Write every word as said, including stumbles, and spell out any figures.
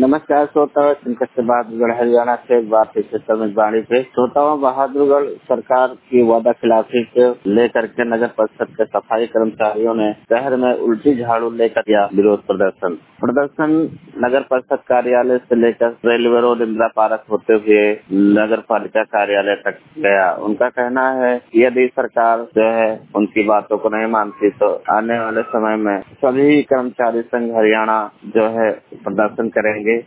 नमस्कार श्रोता, संकट से बहादुरगढ़ हरियाणा से एक बार फिर से मेजबानी पे श्रोताओं बहादुरगढ़ सरकार की वादा खिलाफी से लेकर के नगर परिषद के सफाई कर्मचारियों ने शहर में उल्टी झाड़ू लेकर किया विरोध प्रदर्शन। प्रदर्शन नगर परिषद कार्यालय से लेकर रेलवे रोड इंदिरा पार्क होते हुए नगर पालिका कार्यालय तक गया। उनका कहना है कि यदि सरकार जो है उनकी बातों को नहीं मानती तो आने वाले समय में सभी कर्मचारी संघ हरियाणा जो है प्रदर्शन करेंगे।